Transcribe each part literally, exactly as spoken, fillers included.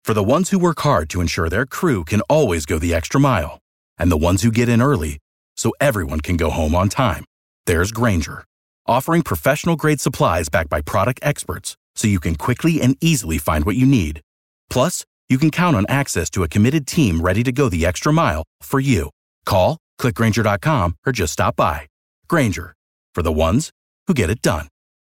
For the ones who work hard to ensure their crew can always go the extra mile, and the ones who get in early so everyone can go home on time, there's Grainger, offering professional-grade supplies backed by product experts so you can quickly and easily find what you need. Plus, you can count on access to a committed team ready to go the extra mile for you. Call, click Grainger dot com, or just stop by. Grainger, for the ones who get it done.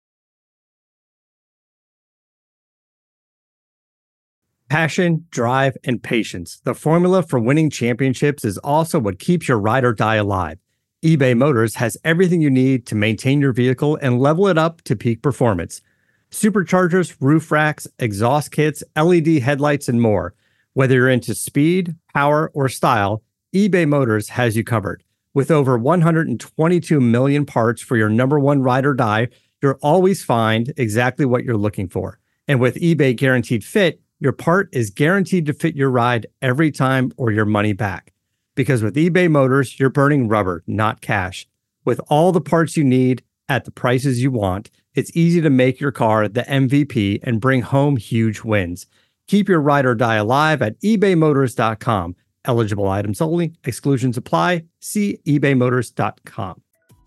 Passion, drive, and patience. The formula for winning championships is also what keeps your ride or die alive. eBay Motors has everything you need to maintain your vehicle and level it up to peak performance. Superchargers, roof racks, exhaust kits, L E D headlights, and more. Whether you're into speed, power, or style, eBay Motors has you covered. With over one hundred twenty-two million parts for your number one ride or die, you'll always find exactly what you're looking for. And with eBay Guaranteed Fit, your part is guaranteed to fit your ride every time or your money back. Because with eBay Motors, you're burning rubber, not cash. With all the parts you need at the prices you want, it's easy to make your car the M V P and bring home huge wins. Keep your ride or die alive at ebay motors dot com. Eligible items only. Exclusions apply. See ebay motors dot com.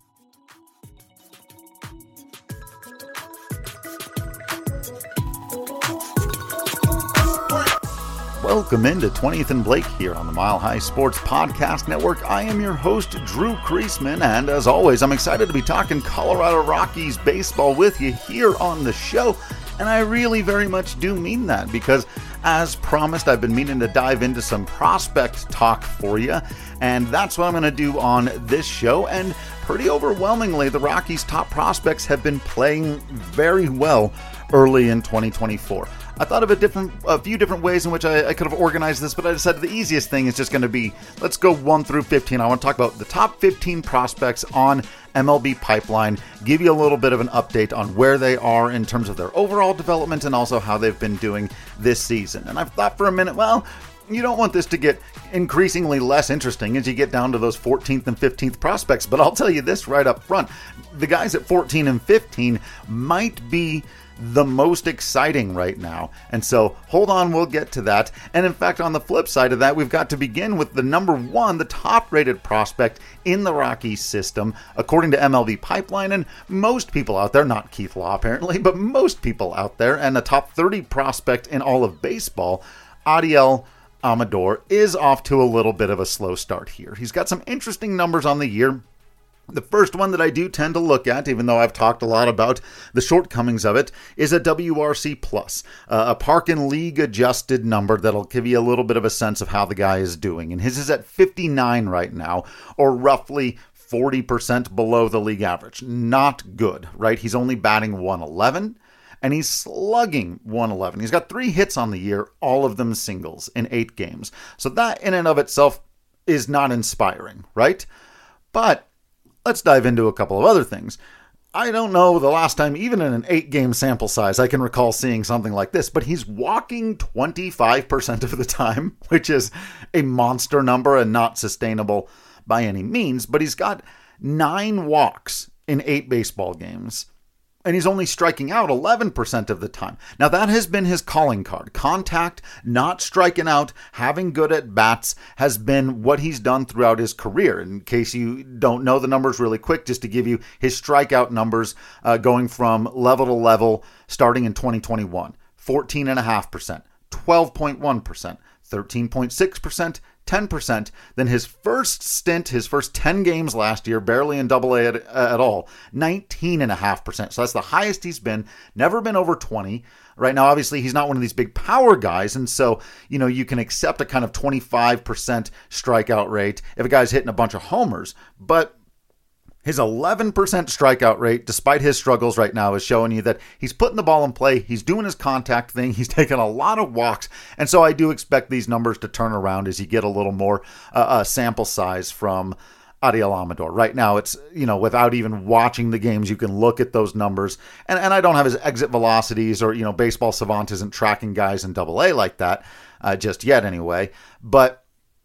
Welcome into twentieth and Blake here on the Mile High Sports Podcast Network. I am your host, Drew Creasman, and as always, I'm excited to be talking Colorado Rockies baseball with you here on the show. And I really very much do mean that because, as promised, I've been meaning to dive into some prospect talk for you, and that's what I'm going to do on this show. And pretty overwhelmingly, the Rockies' top prospects have been playing very well early in twenty twenty-four. I thought of a different, a few different ways in which I, I could have organized this, but I decided the easiest thing is just going to be, let's go one through fifteen. I want to talk about the top fifteen prospects on M L B Pipeline, give you a little bit of an update on where they are in terms of their overall development and also how they've been doing this season. And I've thought for a minute, well, you don't want this to get increasingly less interesting as you get down to those fourteenth and fifteenth prospects, but I'll tell you this right up front. The guys at fourteen and fifteen might be the most exciting right now. And so hold on, we'll get to that. And in fact, on the flip side of that, we've got to begin with the number one, the top rated prospect in the Rockies system, according to M L B Pipeline. And most people out there, not Keith Law apparently, but most people out there, and the top thirty prospect in all of baseball, Adiel Amador, is off to a little bit of a slow start here. He's got some interesting numbers on the year. The first one that I do tend to look at, even though I've talked a lot about the shortcomings of it, is a W R C plus, uh, a park and league adjusted number that'll give you a little bit of a sense of how the guy is doing. And his is at fifty-nine right now, or roughly forty percent below the league average. Not good, right? He's only batting one eleven, and he's slugging one eleven. He's got three hits on the year, all of them singles in eight games. So that in and of itself is not inspiring, right? But let's dive into a couple of other things. I don't know the last time, even in an eight-game sample size, I can recall seeing something like this, but he's walking twenty-five percent of the time, which is a monster number and not sustainable by any means, but he's got nine walks in eight baseball games. And he's only striking out eleven percent of the time. Now, that has been his calling card. Contact, not striking out, having good at-bats has been what he's done throughout his career. In case you don't know the numbers really quick, just to give you his strikeout numbers uh, going from level to level starting in twenty twenty-one. fourteen point five percent, twelve point one percent, thirteen point six percent, ten percent. Then his first stint, his first ten games last year, barely in double A at, at all, nineteen point five percent. So that's the highest he's been, never been over twenty. Right now, obviously, he's not one of these big power guys, and so, you know, you can accept a kind of twenty-five percent strikeout rate if a guy's hitting a bunch of homers. But his eleven percent strikeout rate, despite his struggles right now, is showing you that he's putting the ball in play. He's doing his contact thing. He's taking a lot of walks. And so I do expect these numbers to turn around as you get a little more uh, uh, sample size from Adiel Amador. Right now, it's, you know, without even watching the games, you can look at those numbers. And, and I don't have his exit velocities or, you know, Baseball Savant isn't tracking guys in double A like that uh, just yet anyway. But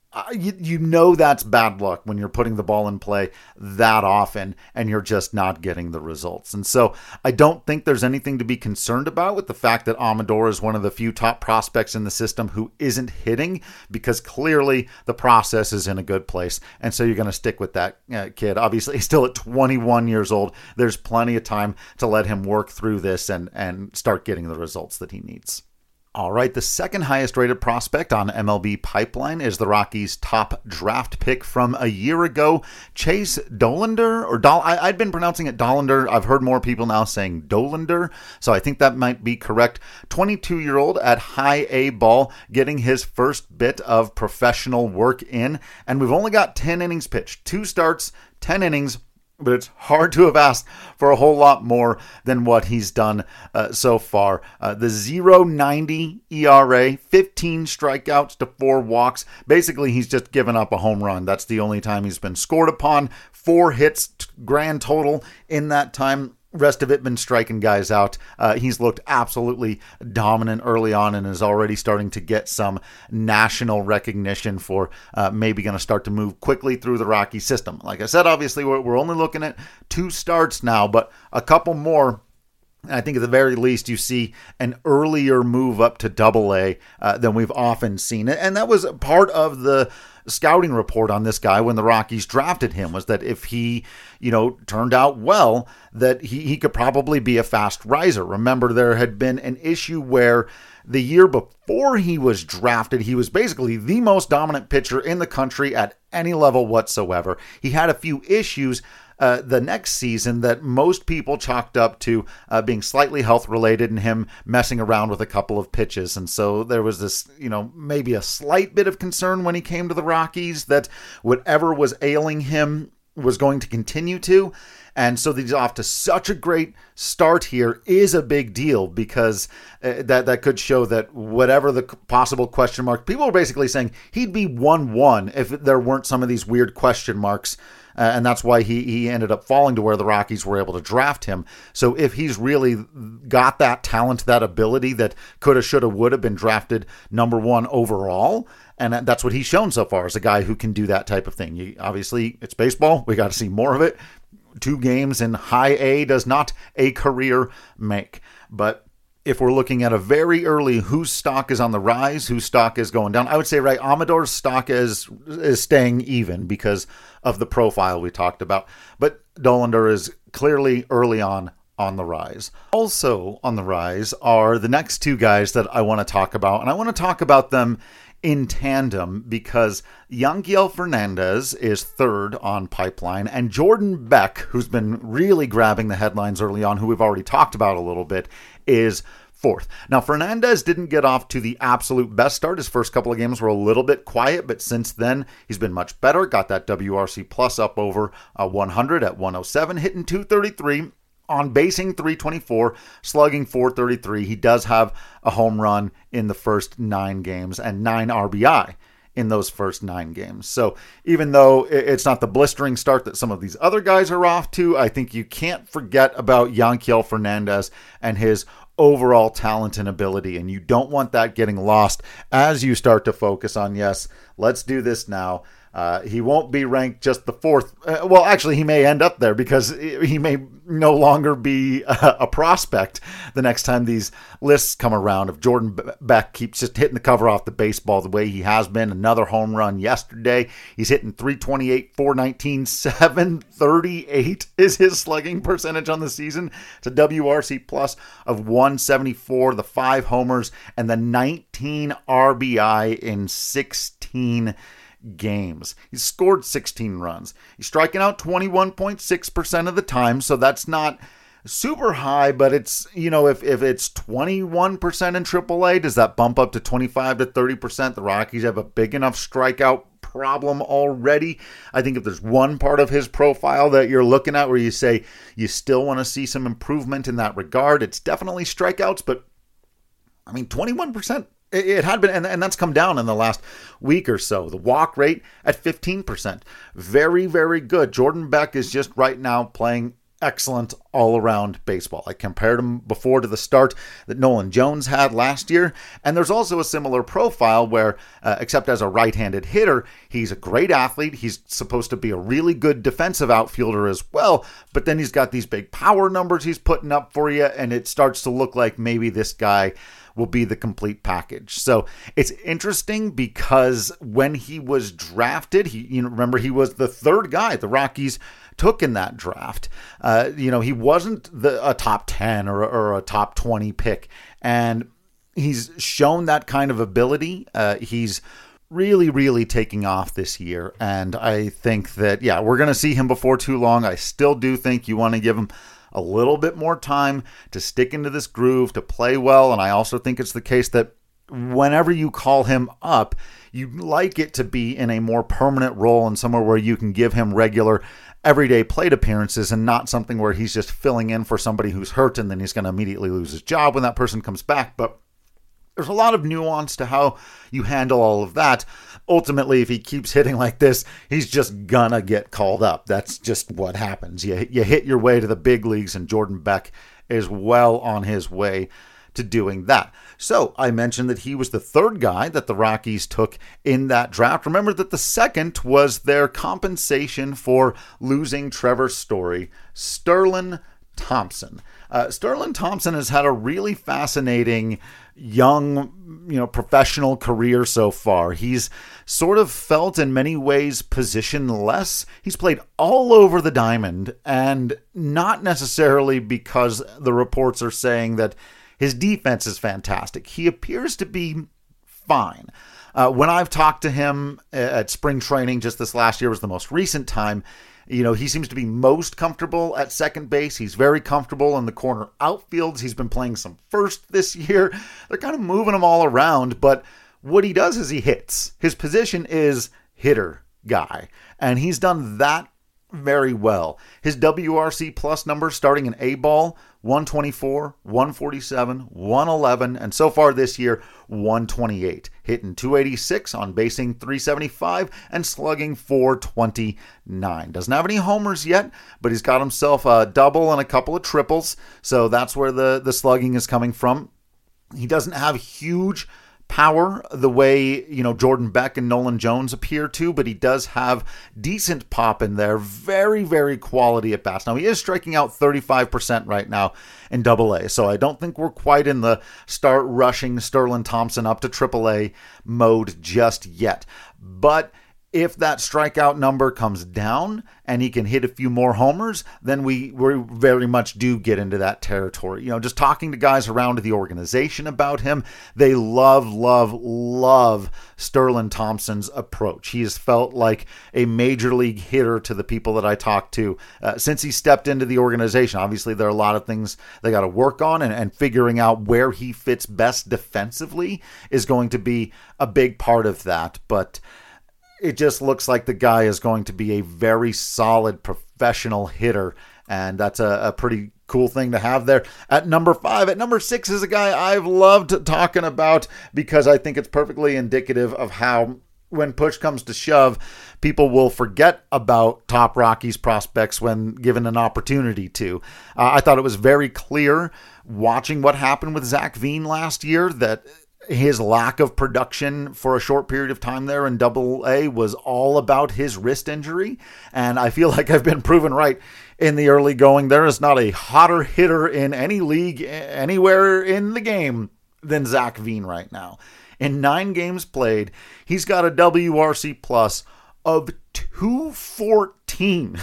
Uh, you, you know that's bad luck when you're putting the ball in play that often and you're just not getting the results. And so I don't think there's anything to be concerned about with the fact that Amador is one of the few top prospects in the system who isn't hitting, because clearly the process is in a good place. And so you're going to stick with that uh, kid. Obviously, he's still at twenty-one years old. There's plenty of time to let him work through this and, and start getting the results that he needs. All right, the second highest rated prospect on M L B Pipeline is the Rockies' top draft pick from a year ago, Chase Dollander, or Dol- I- I'd been pronouncing it Dollander. I've heard more people now saying Dollander, so I think that might be correct. twenty-two-year-old at high A ball, getting his first bit of professional work in, and we've only got ten innings pitched, two starts, ten innings. But it's hard to have asked for a whole lot more than what he's done uh, so far. Uh, the point oh nine oh E R A, fifteen strikeouts to four walks. Basically, he's just given up a home run. That's the only time he's been scored upon. Four hits grand total in that time. Rest of it been striking guys out. Uh, he's looked absolutely dominant early on and is already starting to get some national recognition for uh, maybe going to start to move quickly through the Rocky system. Like I said, obviously we're, we're only looking at two starts now, but a couple more. I think at the very least you see an earlier move up to double A uh, than we've often seen. And that was part of the scouting report on this guy when the Rockies drafted him, was that if he, you know, turned out well, that he, he could probably be a fast riser. Remember, there had been an issue where the year before he was drafted, he was basically the most dominant pitcher in the country at any level whatsoever. He had a few issues Uh, the next season that most people chalked up to uh, being slightly health related and him messing around with a couple of pitches. And so there was this, you know, maybe a slight bit of concern when he came to the Rockies that whatever was ailing him was going to continue to. And so that he's off to such a great start here is a big deal, because uh, that, that could show that whatever the possible question mark, people are basically saying he'd be one one if there weren't some of these weird question marks. Uh, and that's why he, he ended up falling to where the Rockies were able to draft him. So if he's really got that talent, that ability that coulda, shoulda, woulda been drafted number one overall, and that's what he's shown so far as a guy who can do that type of thing. You, obviously, it's baseball. We got to see more of it. Two games in high A does not a career make. But if we're looking at a very early whose stock is on the rise, whose stock is going down, I would say, right, Amador's stock is is staying even because of the profile we talked about. But Dollander is clearly early on on the rise. Also on the rise are the next two guys that I want to talk about, and I want to talk about them in tandem because Yanquiel Fernandez is third on Pipeline, and Jordan Beck, who's been really grabbing the headlines early on, who we've already talked about a little bit, is fourth. Now, Fernandez didn't get off to the absolute best start. His first couple of games were a little bit quiet, but since then, he's been much better. Got that W R C plus up over uh, one hundred at one oh seven, hitting two thirty-three. On basing three twenty-four, slugging four thirty-three. He does have a home run in the first nine games and nine R B I in those first nine games. So even though it's not the blistering start that some of these other guys are off to, I think you can't forget about Yanquiel Fernandez and his overall talent and ability. And you don't want that getting lost as you start to focus on, yes, let's do this now. Uh, he won't be ranked just the fourth. Uh, well, actually, he may end up there because he may no longer be a, a prospect the next time these lists come around. If Jordan Beck keeps just hitting the cover off the baseball the way he has been, another home run yesterday. He's hitting three twenty-eight, four nineteen, seven thirty-eight is his slugging percentage on the season. It's a W R C plus of one seventy-four, the five homers, and the nineteen R B I in sixteen games. He's scored sixteen runs. He's striking out twenty-one point six percent of the time, so that's not super high, but it's, you know, if, if it's twenty-one percent in triple A, does that bump up to twenty-five to thirty percent? The Rockies have a big enough strikeout problem already. I think if there's one part of his profile that you're looking at where you say you still want to see some improvement in that regard, it's definitely strikeouts, but I mean, twenty-one percent. It had been, and, and that's come down in the last week or so. The walk rate at fifteen percent. Very, very good. Jordan Beck is just right now playing excellent all-around baseball. I compared him before to the start that Nolan Jones had last year, and there's also a similar profile where, uh, except as a right-handed hitter, he's a great athlete. He's supposed to be a really good defensive outfielder as well, but then he's got these big power numbers he's putting up for you, and it starts to look like maybe this guy will be the complete package. So it's interesting because when he was drafted, he, you know, remember he was the third guy the Rockies took in that draft. Uh, you know, he wasn't the, a top ten or, or a top twenty pick, and he's shown that kind of ability. Uh, he's really, really taking off this year, and I think that, yeah, we're going to see him before too long. I still do think you want to give him a little bit more time to stick into this groove, to play well, and I also think it's the case that whenever you call him up, you'd like it to be in a more permanent role and somewhere where you can give him regular everyday plate appearances and not something where he's just filling in for somebody who's hurt and then he's going to immediately lose his job when that person comes back. But there's a lot of nuance to how you handle all of that. Ultimately, if he keeps hitting like this, he's just gonna get called up. That's just what happens. You, you hit your way to the big leagues, and Jordan Beck is well on his way to doing that. So I mentioned that he was the third guy that the Rockies took in that draft. Remember that the second was their compensation for losing Trevor Story, Sterling Thompson. Uh, Sterling Thompson has had a really fascinating young, you know, professional career so far. He's sort of felt in many ways positionless. He's played all over the diamond, and not necessarily because the reports are saying that his defense is fantastic. He appears to be fine. Uh, when I've talked to him at spring training, just this last year was the most recent time, you know, he seems to be most comfortable at second base. He's very comfortable in the corner outfields. He's been playing some first this year. They're kind of moving him all around, but what he does is he hits. His position is hitter guy, and he's done that very well. His W R C plus number starting in A ball, one twenty-four, one forty-seven, one eleven, and so far this year, one twenty-eight. Hitting two eighty-six, on basing three seventy-five, and slugging four twenty-nine. Doesn't have any homers yet, but he's got himself a double and a couple of triples, so that's where the, the slugging is coming from. He doesn't have huge power the way, you know, Jordan Beck and Nolan Jones appear to, but he does have decent pop in there. Very, very quality at bats. Now, he is striking out thirty-five percent right now in Double A, so I don't think we're quite in the start rushing Sterling Thompson up to Triple A mode just yet. But if that strikeout number comes down and he can hit a few more homers, then we, we very much do get into that territory. You know, just talking to guys around the organization about him, they love, love, love Sterling Thompson's approach. He has felt like a major league hitter to the people that I talked to uh, since he stepped into the organization. Obviously, there are a lot of things they got to work on, and, and figuring out where he fits best defensively is going to be a big part of that. But it just looks like the guy is going to be a very solid professional hitter, and that's a, a pretty cool thing to have there. At number five, at number six is a guy I've loved talking about because I think it's perfectly indicative of how, when push comes to shove, people will forget about top Rockies prospects when given an opportunity to. Uh, I thought it was very clear watching what happened with Zach Veen last year that his lack of production for a short period of time there in Double A was all about his wrist injury. And I feel like I've been proven right in the early going. There is not a hotter hitter in any league anywhere in the game than Zach Veen right now. In nine games played, he's got a W R C plus of two fourteen.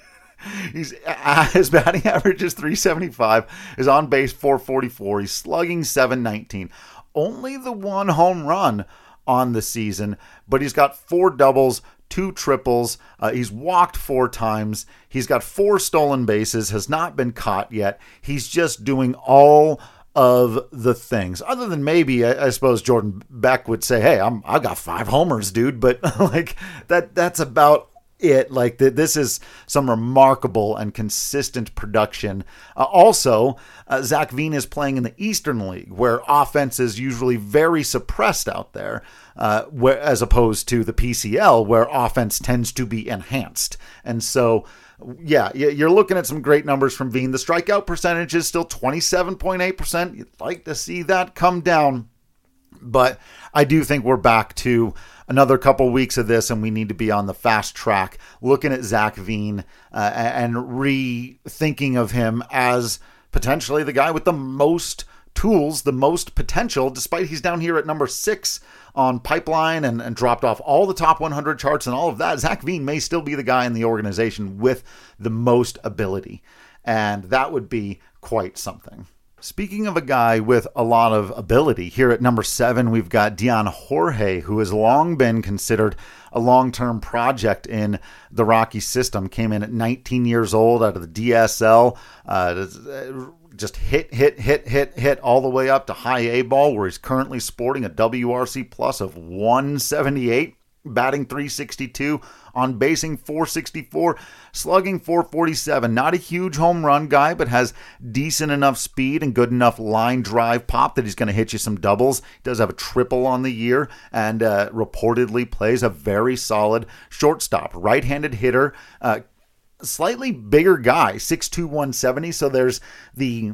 He's uh, his batting average is three seventy-five, his on base four forty-four, he's slugging seven nineteen. Only the one home run on the season, but he's got four doubles, two triples. Uh, he's walked four times. He's got four stolen bases, has not been caught yet. He's just doing all of the things. Other than maybe, I, I suppose Jordan Beck would say, "Hey, I'm I got five homers, dude." But like that, that's about it. Like the, this is some remarkable and consistent production. Uh, also, uh, Zach Veen is playing in the Eastern League, where offense is usually very suppressed out there, uh, where, as opposed to the P C L, where offense tends to be enhanced. And so yeah, you're looking at some great numbers from Veen. The strikeout percentage is still twenty-seven point eight percent. You'd like to see that come down. But I do think we're back to another couple weeks of this, and we need to be on the fast track looking at Zach Veen uh, and rethinking of him as potentially the guy with the most tools, the most potential, despite he's down here at number six on Pipeline and, and dropped off all the top one hundred charts and all of that. Zach Veen may still be the guy in the organization with the most ability, and that would be quite something. Speaking of a guy with a lot of ability, here at number seven, we've got Dion Jorge, who has long been considered a long-term project in the Rocky system. Came in at nineteen years old out of the D S L, uh, just hit, hit, hit, hit, hit all the way up to high A ball, where he's currently sporting a W R C plus of one seventy-eight, batting three sixty-two, on basing four sixty-four, slugging four forty-seven. Not a huge home run guy, but has decent enough speed and good enough line drive pop that he's going to hit you some doubles. He does have a triple on the year, and uh, reportedly plays a very solid shortstop. Right-handed hitter, uh, slightly bigger guy, six two, one seventy. So there's the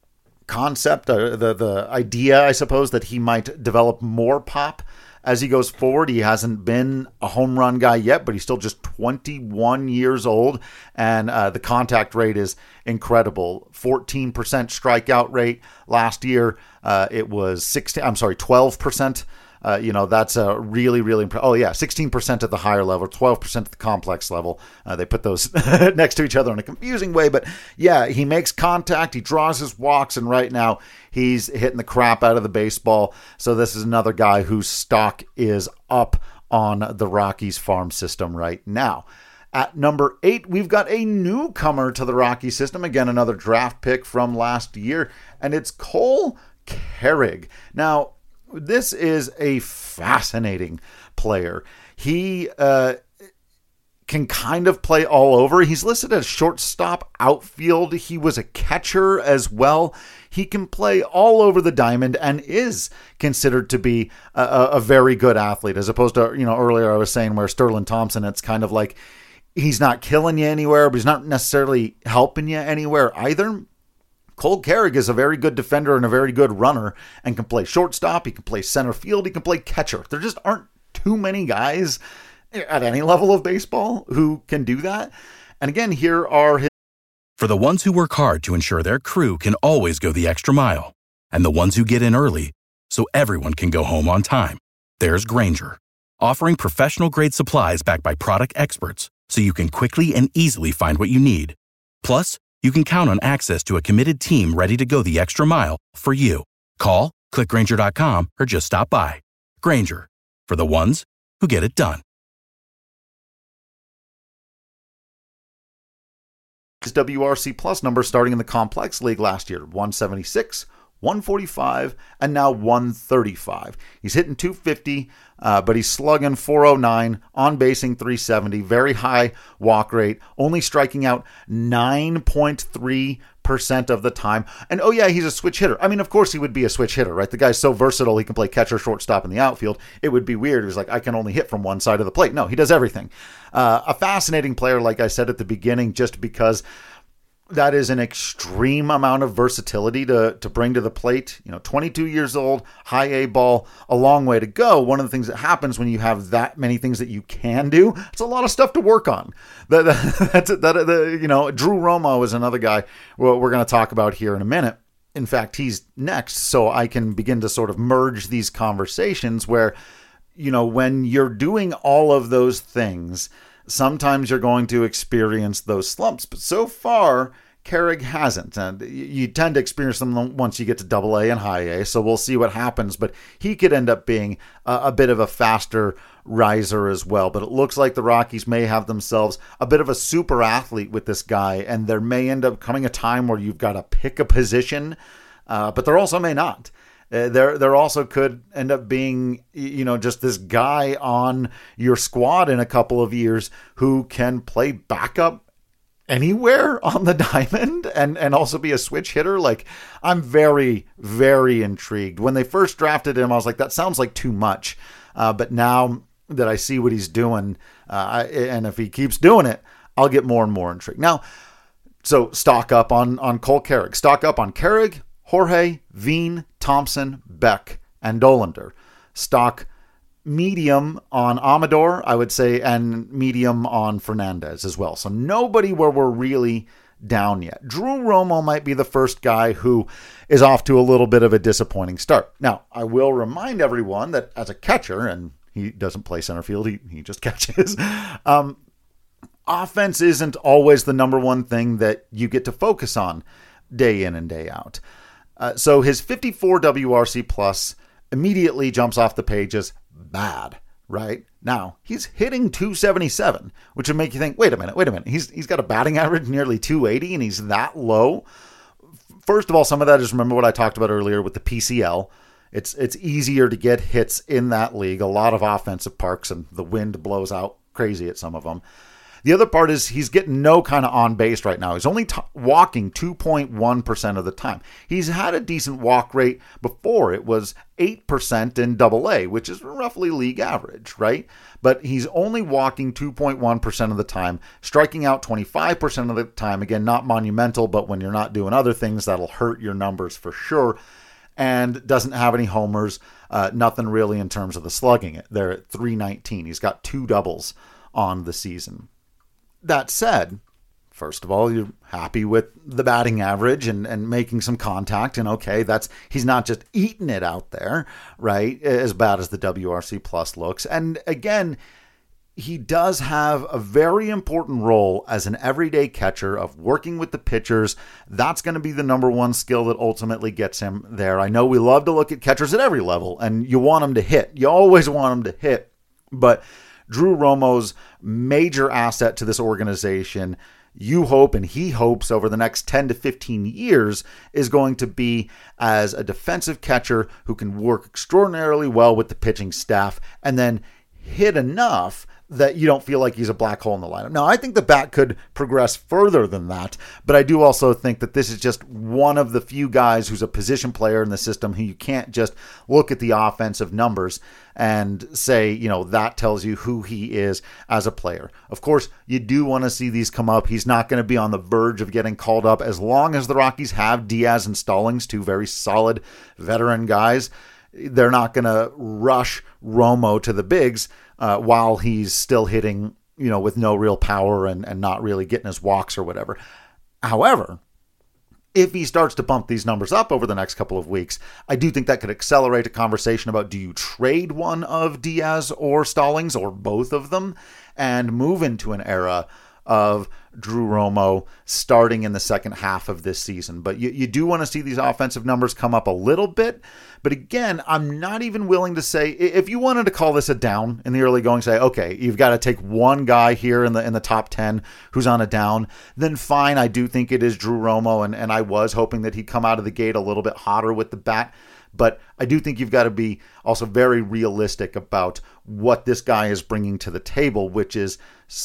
concept, uh, the the idea, I suppose, that he might develop more pop as he goes forward. He hasn't been a home run guy yet, but he's still just twenty-one years old, and uh, the contact rate is incredible. fourteen percent strikeout rate last year. Uh, it was sixteen. I'm sorry, twelve percent. Uh, you know, that's a really, really impressive. Oh, yeah, sixteen percent at the higher level, twelve percent at the complex level. Uh, they put those next to each other in a confusing way. But, yeah, he makes contact. He draws his walks. And right now he's hitting the crap out of the baseball. So this is another guy whose stock is up on the Rockies farm system right now. At number eight, we've got a newcomer to the Rocky system. Again, another draft pick from last year. And it's Cole Carrig. Now, this is a fascinating player. He uh, can kind of play all over. He's listed as shortstop, outfield. He was a catcher as well. He can play all over the diamond and is considered to be a, a very good athlete, as opposed to, you know, earlier I was saying where Sterling Thompson, it's kind of like he's not killing you anywhere, but he's not necessarily helping you anywhere either. Cole Carrig is a very good defender and a very good runner and can play shortstop. He can play center field. He can play catcher. There just aren't too many guys at any level of baseball who can do that. And again, here are his. For the ones who work hard to ensure their crew can always go the extra mile, and the ones who get in early so everyone can go home on time, there's Grainger, offering professional-grade supplies backed by product experts so you can quickly and easily find what you need. Plus, you can count on access to a committed team ready to go the extra mile for you. Call, click Grainger dot com, or just stop by. Grainger, for the ones who get it done. His W R C plus number starting in the complex league last year, one seventy-six, one forty-five, and now one thirty-five. He's hitting two fifty, uh, but he's slugging four oh nine, on basing three seventy, very high walk rate, only striking out nine point three percent of the time. And oh yeah, he's a switch hitter. I mean, of course he would be a switch hitter, right? The guy's so versatile, he can play catcher, shortstop, in the outfield. It would be weird. He was like, I can only hit from one side of the plate. No, he does everything. Uh, a fascinating player, like I said at the beginning, just because that is an extreme amount of versatility to, to bring to the plate. You know, twenty-two years old, high A ball, a long way to go. One of the things that happens when you have that many things that you can do, it's a lot of stuff to work on. That, that, that's that. The, you know, Drew Romo is another guy we're going to talk about here in a minute. In fact, he's next, so I can begin to sort of merge these conversations where, you know, when you're doing all of those things, sometimes you're going to experience those slumps, but so far, Carrig hasn't. And you tend to experience them once you get to double A and high A, so we'll see what happens. But he could end up being a, a bit of a faster riser as well. But it looks like the Rockies may have themselves a bit of a super athlete with this guy, and there may end up coming a time where you've got to pick a position, uh, but there also may not. Uh, there, there also could end up being, you know, just this guy on your squad in a couple of years who can play backup anywhere on the diamond and, and also be a switch hitter. Like, I'm very, very intrigued. When they first drafted him, I was like, that sounds like too much. Uh, but now that I see what he's doing, uh, I, and if he keeps doing it, I'll get more and more intrigued. Now, so stock up on, on Cole Carrick. Stock up on Carrick, Jorge, Veen, Thompson, Beck, and Dollander. Stock medium on Amador, I would say, and medium on Fernandez as well. So nobody where we're really down yet. Drew Romo might be the first guy who is off to a little bit of a disappointing start. Now, I will remind everyone that as a catcher, and he doesn't play center field, he, he just catches, um, offense isn't always the number one thing that you get to focus on day in and day out. Uh, so his fifty-four W R C plus immediately jumps off the page as bad, right? Now, he's hitting two seventy-seven, which would make you think, wait a minute, wait a minute. He's He's got a batting average nearly two eighty and he's that low. First of all, some of that is, remember what I talked about earlier with the P C L. It's it's easier to get hits in that league. A lot of offensive parks and the wind blows out crazy at some of them. The other part is he's getting no kind of on base right now. He's only t- walking two point one percent of the time. He's had a decent walk rate before. It was eight percent in double A, which is roughly league average, right? But he's only walking two point one percent of the time, striking out twenty-five percent of the time. Again, not monumental, but when you're not doing other things, that'll hurt your numbers for sure. And doesn't have any homers, uh, nothing really in terms of the slugging. They're at three nineteen. He's got two doubles on the season. That said, first of all, you're happy with the batting average and, and making some contact. And okay, that's he's not just eating it out there, right? As bad as the W R C plus looks. And again, he does have a very important role as an everyday catcher of working with the pitchers. That's going to be the number one skill that ultimately gets him there. I know we love to look at catchers at every level, and you want them to hit. You always want them to hit. But Drew Romo's major asset to this organization, you hope and he hopes over the next ten to fifteen years, is going to be as a defensive catcher who can work extraordinarily well with the pitching staff and then hit enough that you don't feel like he's a black hole in the lineup. Now, I think the bat could progress further than that, but I do also think that this is just one of the few guys who's a position player in the system who you can't just look at the offensive numbers and say, you know, that tells you who he is as a player. Of course, you do want to see these come up. He's not going to be on the verge of getting called up as long as the Rockies have Diaz and Stallings, two very solid veteran guys. They're not going to rush Romo to the bigs uh, while he's still hitting, you know, with no real power and, and not really getting his walks or whatever. However, if he starts to bump these numbers up over the next couple of weeks, I do think that could accelerate a conversation about, do you trade one of Diaz or Stallings or both of them and move into an era of Drew Romo starting in the second half of this season. But you, you do want to see these offensive numbers come up a little bit. But again, I'm not even willing to say, if you wanted to call this a down in the early going, say, okay, you've got to take one guy here in the in the top ten who's on a down, then fine. I do think it is Drew Romo, and, and I was hoping that he'd come out of the gate a little bit hotter with the bat. But I do think you've got to be also very realistic about what this guy is bringing to the table, which is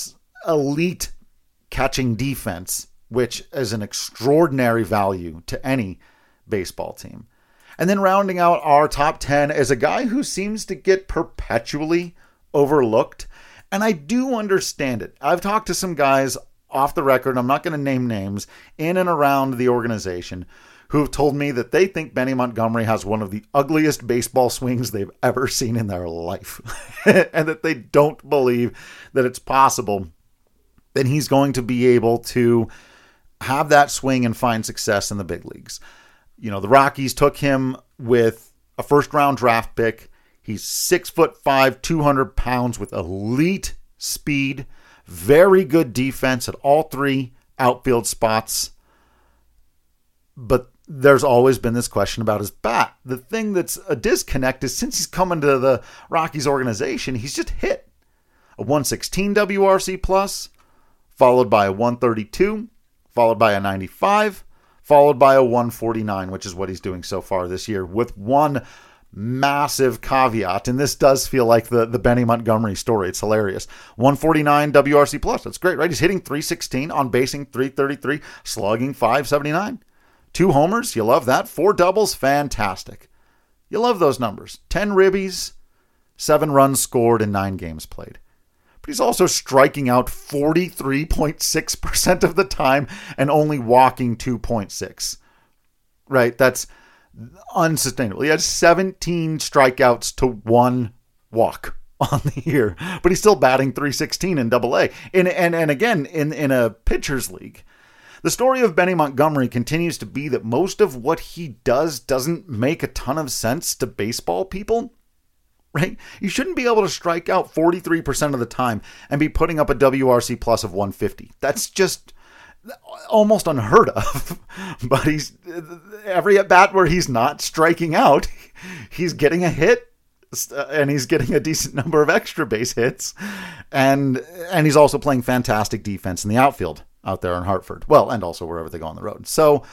elite catching defense, which is an extraordinary value to any baseball team. And then rounding out our top ten is a guy who seems to get perpetually overlooked. And I do understand it. I've talked to some guys off the record, I'm not going to name names, in and around the organization, who have told me that they think Benny Montgomery has one of the ugliest baseball swings they've ever seen in their life. And that they don't believe that it's possible that he's going to be able to have that swing and find success in the big leagues. You know, the Rockies took him with a first round draft pick. He's six foot five, two hundred pounds with elite speed, very good defense at all three outfield spots. But there's always been this question about his bat. The thing that's a disconnect is since he's come into the Rockies organization, he's just hit a one sixteen W R C plus, followed by a one thirty-two, followed by a ninety-five, followed by a one forty-nine, which is what he's doing so far this year, with one massive caveat. And this does feel like the, the Benny Montgomery story. It's hilarious. one forty-nine W R C plus. That's great, right? He's hitting three sixteen, on basing three thirty-three, slugging five seventy-nine. Two homers, you love that. Four doubles, fantastic. You love those numbers. ten ribbies, seven runs scored in nine games played. but he's also striking out forty-three point six percent of the time and only walking two point six. Right? That's unsustainable. He has seventeen strikeouts to one walk on the year, but he's still batting three sixteen in double A. And, and, and again, in, in a pitcher's league. The story of Benny Montgomery continues to be that most of what he does doesn't make a ton of sense to baseball people, right? You shouldn't be able to strike out forty-three percent of the time and be putting up a W R C plus of one fifty. That's just almost unheard of. But he's every at bat where he's not striking out, he's getting a hit. And he's getting a decent number of extra base hits. And and he's also playing fantastic defense in the outfield out there in Hartford. Well, and also wherever they go on the road. So,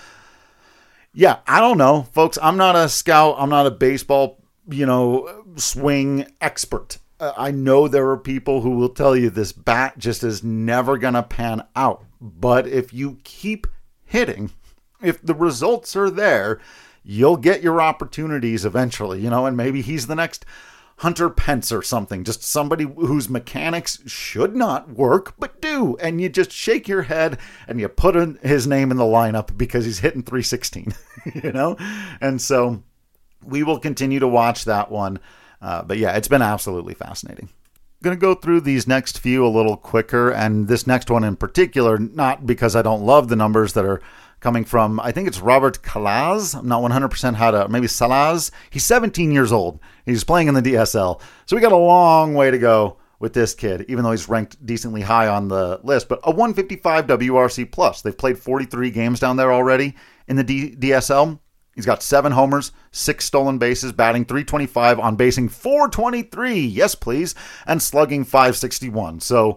yeah, I don't know, folks. I'm not a scout. I'm not a baseball, you know, swing expert. Uh, I know there are people who will tell you this bat just is never going to pan out. But if you keep hitting, if the results are there, you'll get your opportunities eventually, you know, and maybe he's the next Hunter Pence or something, just somebody whose mechanics should not work, but do. And you just shake your head and you put in his name in the lineup because he's hitting three sixteen, you know? And so we will continue to watch that one. Uh, but yeah, it's been absolutely fascinating. Going to go through these next few a little quicker, and this next one in particular, not because I don't love the numbers that are coming from, I think it's Robert Calaz. I'm not one hundred percent how to, maybe Salaz. He's seventeen years old. He's playing in the D S L. So we got a long way to go with this kid, even though he's ranked decently high on the list. But a one fifty-five W R C plus. They've played forty-three games down there already in the D- DSL. He's got seven homers, six stolen bases, batting three twenty-five, on basing four twenty-three. Yes, please. And slugging five sixty-one. So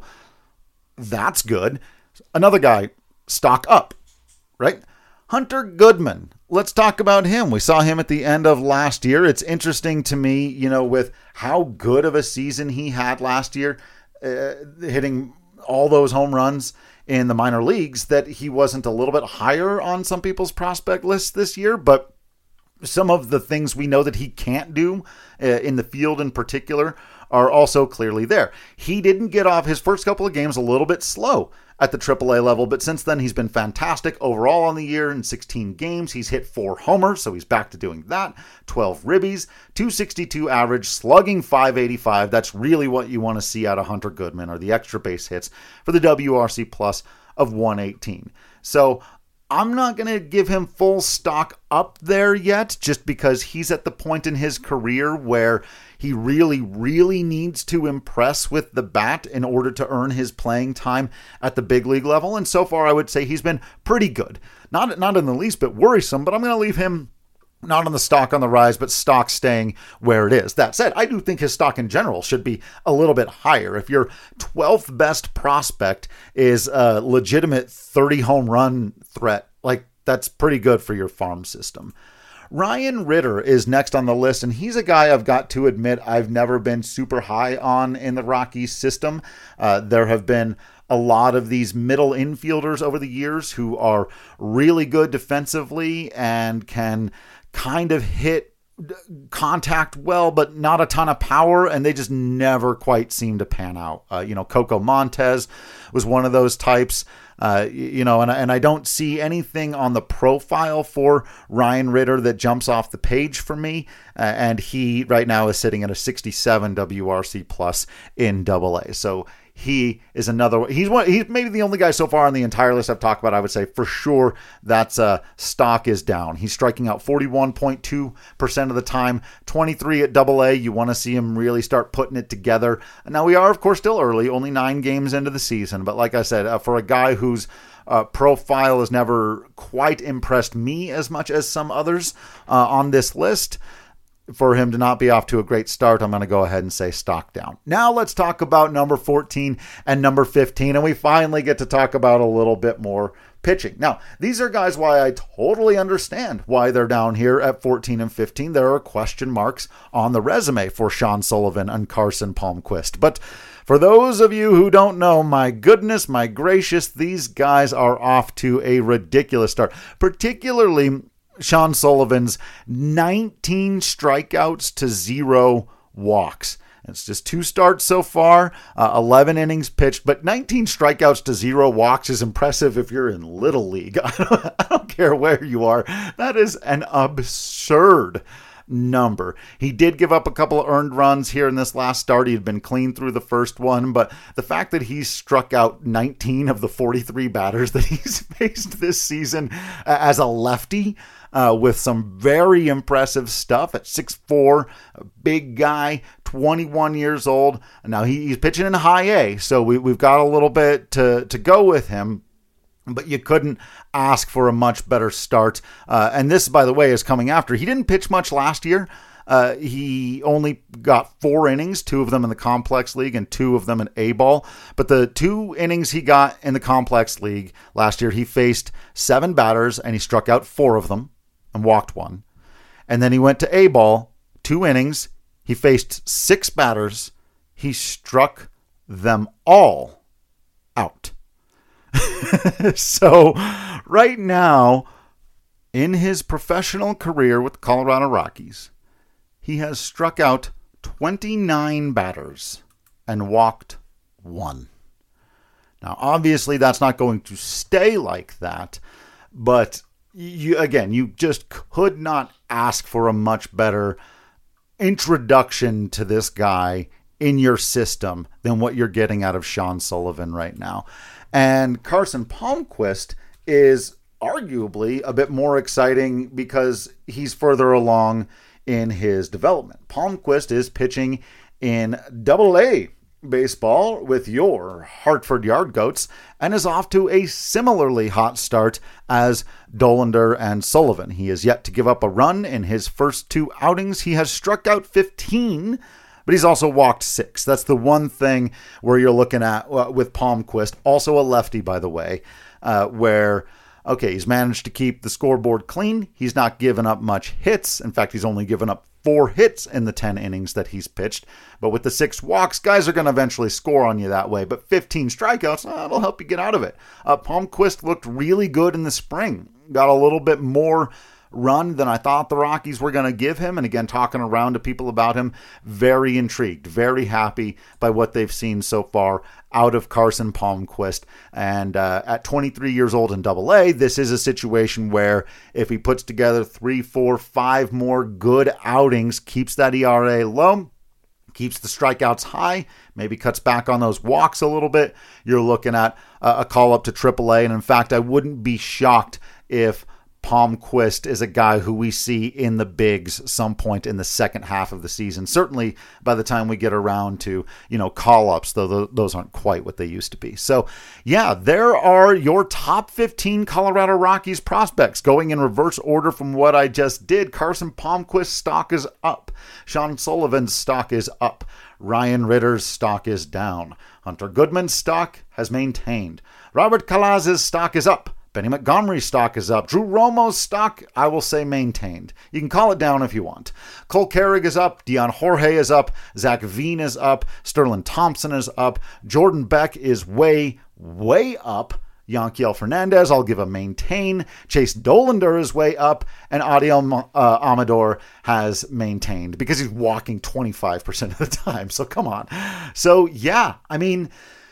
that's good. Another guy, stock up. Right? Hunter Goodman. Let's talk about him. We saw him at the end of last year. It's interesting to me, you know, with how good of a season he had last year, uh, hitting all those home runs in the minor leagues, that he wasn't a little bit higher on some people's prospect lists this year. But some of the things we know that he can't do uh, in the field in particular are also clearly there. He didn't get off his first couple of games a little bit slow at the triple A level, but since then he's been fantastic overall on the year. In sixteen games, he's hit four homers, so he's back to doing that. twelve ribbies, two sixty-two average, slugging five eighty-five. That's really what you want to see out of Hunter Goodman, or the extra base hits for the W R C plus of one eighteen. So I'm not going to give him full stock up there yet, just because he's at the point in his career where he really, really needs to impress with the bat in order to earn his playing time at the big league level. And so far, I would say he's been pretty good. Not, not in the least bit worrisome, but I'm going to leave him not on the stock on the rise, but stock staying where it is. That said, I do think his stock in general should be a little bit higher. If your twelfth best prospect is a legitimate thirty home run threat, like, that's pretty good for your farm system. Ryan Ritter is next on the list, and he's a guy I've got to admit I've never been super high on in the Rockies system. Uh, there have been a lot of these middle infielders over the years who are really good defensively and can kind of hit contact well, but not a ton of power, and they just never quite seem to pan out. Uh, you know, Coco Montez was one of those types. Uh, you know, and, and I don't see anything on the profile for Ryan Ritter that jumps off the page for me. Uh, and he right now is sitting at a sixty-seven W R C plus in double A. So he is another, he's one, he's maybe the only guy so far on the entire list I've talked about. I would say for sure that's uh stock is down. He's striking out forty-one point two percent of the time, twenty-three at double A. You want to see him really start putting it together. Now we are, of course, still early, only nine games into the season. But like I said, uh, for a guy whose uh, profile has never quite impressed me as much as some others uh, on this list, for him to not be off to a great start, I'm going to go ahead and say stock down. Now let's talk about number fourteen and number fifteen, and we finally get to talk about a little bit more pitching. Now, these are guys why I totally understand why they're down here at fourteen and fifteen. There are question marks on the resume for Sean Sullivan and Carson Palmquist. But for those of you who don't know, my goodness, my gracious, these guys are off to a ridiculous start, particularly Sean Sullivan's nineteen strikeouts to zero walks. It's just two starts so far, uh, eleven innings pitched, but nineteen strikeouts to zero walks is impressive if you're in Little League. I don't, I don't care where you are. That is an absurd number. He did give up a couple of earned runs here in this last start. He had been clean through the first one, but the fact that he's struck out nineteen of the forty-three batters that he's faced this season uh, as a lefty, uh, with some very impressive stuff at six foot four, a big guy, twenty-one years old. Now he, he's pitching in high A, so we, we've got a little bit to, to go with him. But you couldn't ask for a much better start. Uh, and this, by the way, is coming after. He didn't pitch much last year. Uh, he only got four innings, two of them in the Complex League and two of them in A-ball. But the two innings he got in the Complex League last year, he faced seven batters and he struck out four of them and walked one. And then he went to A-ball, two innings. He faced six batters. He struck them all out. So right now, in his professional career with the Colorado Rockies, he has struck out twenty-nine batters and walked one. Now, obviously, that's not going to stay like that, but you, again, you just could not ask for a much better introduction to this guy in your system than what you're getting out of Sean Sullivan right now. And Carson Palmquist is arguably a bit more exciting because he's further along in his development. Palmquist is pitching in Double A baseball with your Hartford Yard Goats and is off to a similarly hot start as Dollander and Sullivan. He is yet to give up a run in his first two outings. He has struck out fifteen, but he's also walked six. That's the one thing where you're looking at uh, with Palmquist, also a lefty, by the way, uh, where, okay, he's managed to keep the scoreboard clean. He's not given up much hits. In fact, he's only given up four hits in the ten innings that he's pitched. But with the six walks, guys are going to eventually score on you that way. But fifteen strikeouts, uh, that'll help you get out of it. Uh, Palmquist looked really good in the spring. Got a little bit more run than I thought the Rockies were going to give him. And again, talking around to people about him, very intrigued, very happy by what they've seen so far out of Carson Palmquist. And uh, at twenty-three years old in Double A, this is a situation where if he puts together three, four, five more good outings, keeps that E R A low, keeps the strikeouts high, maybe cuts back on those walks a little bit, you're looking at a, a call up to Triple A. And in fact, I wouldn't be shocked if Palmquist is a guy who we see in the bigs some point in the second half of the season. Certainly by the time we get around to, you know, call-ups, though those aren't quite what they used to be. So, yeah, there are your top fifteen Colorado Rockies prospects going in reverse order from what I just did. Carson Palmquist's stock is up. Sean Sullivan's stock is up. Ryan Ritter's stock is down. Hunter Goodman's stock has maintained. Robert Calaz's stock is up. Benny Montgomery's stock is up. Drew Romo's stock, I will say, maintained. You can call it down if you want. Cole Carrig is up. Dion Jorge is up. Zach Veen is up. Sterling Thompson is up. Jordan Beck is way, way up. Yanquiel Fernandez, I'll give a maintain. Chase Dollander is way up. And Adiel uh, Amador has maintained because he's walking twenty-five percent of the time. So come on. So, yeah, I mean,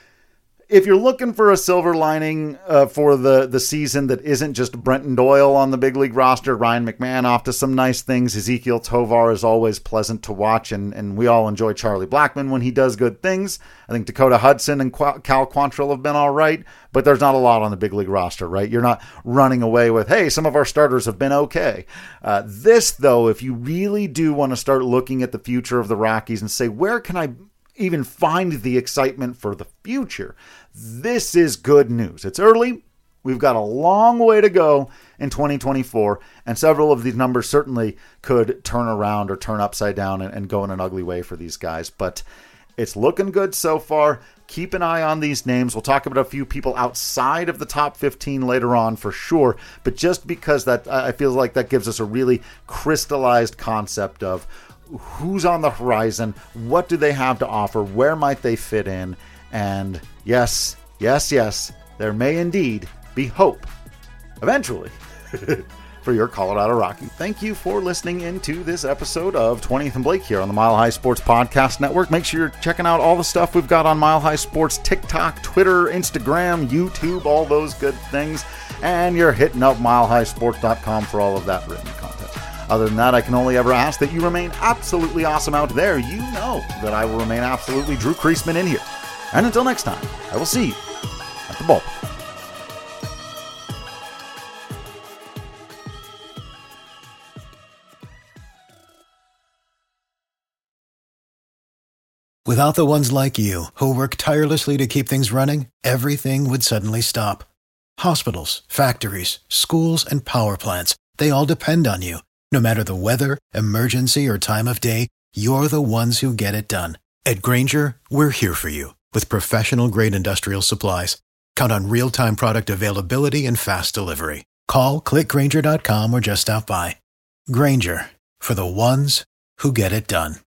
if you're looking for a silver lining uh, for the, the season that isn't just Brenton Doyle on the big league roster, Ryan McMahon off to some nice things, Ezekiel Tovar is always pleasant to watch, and, and we all enjoy Charlie Blackmon when he does good things. I think Dakota Hudson and Qu- Cal Quantrill have been all right, but there's not a lot on the big league roster, right? You're not running away with, hey, some of our starters have been okay. Uh, this, though, if you really do want to start looking at the future of the Rockies and say, where can I even find the excitement for the future? This is good news. It's early. We've got a long way to go in twenty twenty-four, and several of these numbers certainly could turn around or turn upside down and, and go in an ugly way for these guys. But it's looking good so far. Keep an eye on these names. We'll talk about a few people outside of the top fifteen later on for sure. But just because that, I feel like that gives us a really crystallized concept of who's on the horizon, what do they have to offer, where might they fit in, and yes, yes, yes, there may indeed be hope eventually for your Colorado Rockies. Thank you for listening into this episode of twentieth and Blake here on the Mile High Sports Podcast Network. Make sure you're checking out all the stuff we've got on Mile High Sports, TikTok, Twitter, Instagram, YouTube, all those good things. And you're hitting up mile high sports dot com for all of that written content. Other than that, I can only ever ask that you remain absolutely awesome out there. You know that I will remain absolutely Drew Creasman in here. And until next time, I will see you at the ballpark. Without the ones like you, who work tirelessly to keep things running, everything would suddenly stop. Hospitals, factories, schools, and power plants, they all depend on you. No matter the weather, emergency, or time of day, you're the ones who get it done. At Grainger, we're here for you with professional-grade industrial supplies. Count on real-time product availability and fast delivery. Call, click Grainger dot com, or just stop by. Grainger, for the ones who get it done.